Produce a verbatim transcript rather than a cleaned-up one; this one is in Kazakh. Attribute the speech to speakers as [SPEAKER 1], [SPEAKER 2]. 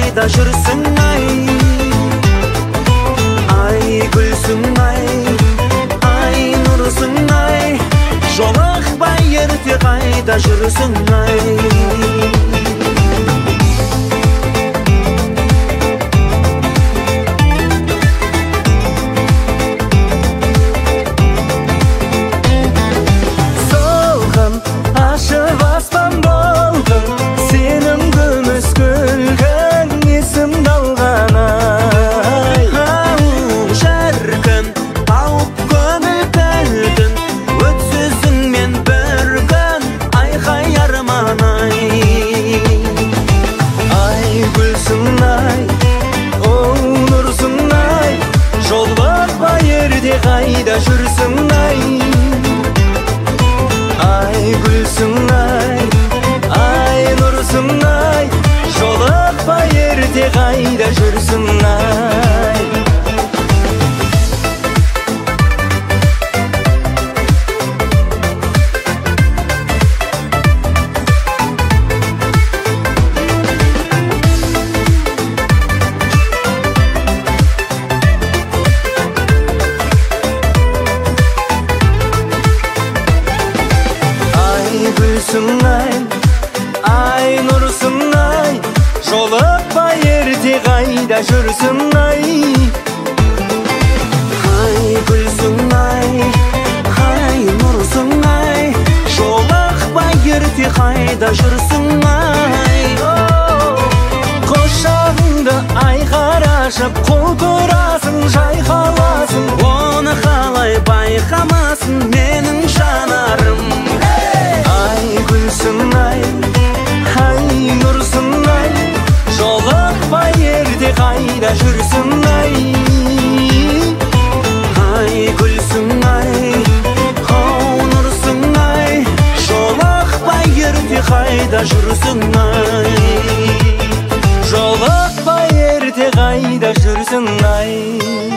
[SPEAKER 1] қайда жүрсің ай? Ай гүлсің ай, ай нұрсың ай, жолықпай ерте қайда жүрсің ай? Қайда жүрсің ай? Ай гүлсің ай, ай нұрсың ай, жолықпай ерте қайда жүрсің ай? Гүлсің ай, ай нұрсың ай, жолықпай ерте қайда жүрсің ай? Ай гүлсің ай, ай нұрсың ай, жолықпай ерте қайда жүрсің ай? Құшағыңды айқара ашып құлпырасың, жайқаласың, оны қалай байқамасын менің жанарым? Гүлсің ай, ай нұрсың ай, жолықпай ерте қайда жүрсің ай? Ай гүлсің ай, ау нұрсың ай, жолықпай ерте қайда жүрсің ай? Жолықпай ерте қайда жүрсің ай?